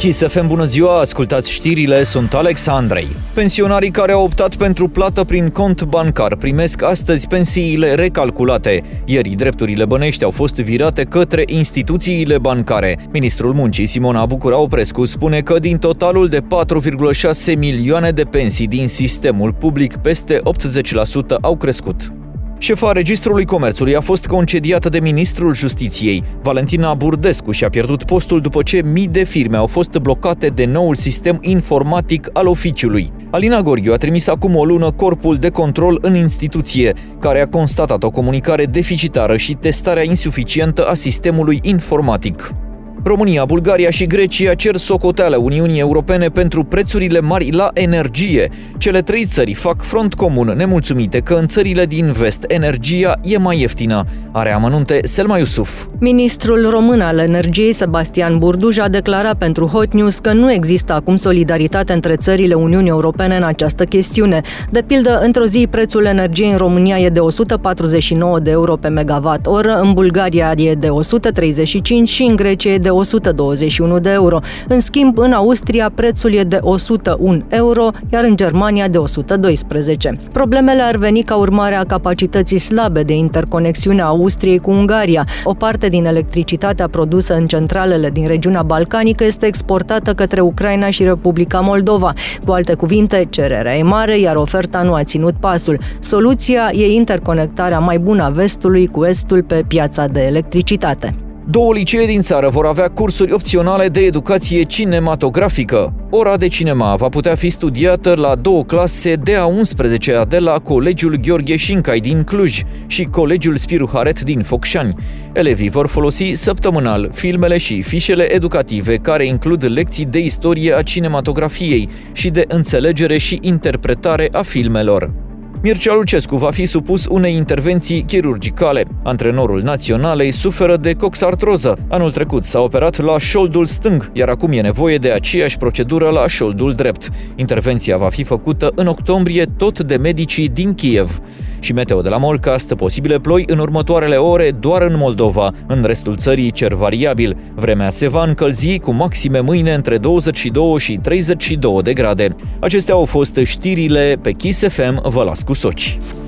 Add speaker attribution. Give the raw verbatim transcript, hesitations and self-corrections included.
Speaker 1: Kiss F M, bună ziua, ascultați știrile, sunt Alex Andrei. Pensionarii care au optat pentru plată prin cont bancar primesc astăzi pensiile recalculate. Ieri, drepturile bănești au fost virate către instituțiile bancare. Ministrul Muncii, Simona Bucurau-Prescu, spune că din totalul de patru virgulă șase milioane de pensii din sistemul public, peste optzeci la sută au crescut. Șefa Registrului Comerțului a fost concediată de Ministrul Justiției. Valentina Burdescu și-a pierdut postul după ce mii de firme au fost blocate de noul sistem informatic al oficiului. Alina Gorghiu a trimis acum o lună corpul de control în instituție, care a constatat o comunicare deficitară și testarea insuficientă a sistemului informatic. România, Bulgaria și Grecia cer socoteală Uniunii Europene pentru prețurile mari la energie. Cele trei țări fac front comun, nemulțumite că în țările din vest energia e mai ieftină. Are amănunte Selma Iusuf.
Speaker 2: Ministrul român al energiei, Sebastian Burduj, a declarat pentru Hot News că nu există acum solidaritate între țările Uniunii Europene în această chestiune. De pildă, într-o zi prețul energiei în România e de o sută patruzeci și nouă de euro pe megawatt oră, în Bulgaria e de o sută treizeci și cinci și în Grecia e de o sută douăzeci și unu de euro. În schimb, în Austria prețul e de o sută unu euro, iar în Germania de o sută doisprezece. Problemele ar veni ca urmare a capacității slabe de interconexiune a Austriei cu Ungaria. O parte din electricitatea produsă în centralele din regiunea balcanică este exportată către Ucraina și Republica Moldova. Cu alte cuvinte, cererea e mare, iar oferta nu a ținut pasul. Soluția e interconectarea mai bună a vestului cu estul pe piața de electricitate.
Speaker 1: Două licee din țară vor avea cursuri opționale de educație cinematografică. Ora de cinema va putea fi studiată la două clase de a unsprezecea de la Colegiul Gheorghe Șincai din Cluj și Colegiul Spiru Haret din Focșani. Elevii vor folosi săptămânal filmele și fișele educative care includ lecții de istorie a cinematografiei și de înțelegere și interpretare a filmelor. Mircea Lucescu va fi supus unei intervenții chirurgicale. Antrenorul naționalei suferă de coxartroză. Anul trecut s-a operat la șoldul stâng, iar acum e nevoie de aceeași procedură la șoldul drept. Intervenția va fi făcută în octombrie tot de medicii din Kiev. Și meteo de la Morcast, posibile ploi în următoarele ore doar în Moldova. În restul țării cer variabil. Vremea se va încălzi cu maxime mâine între douăzeci și doi și treizeci și doi de grade. Acestea au fost știrile pe Kiss F M, vă las cu soci.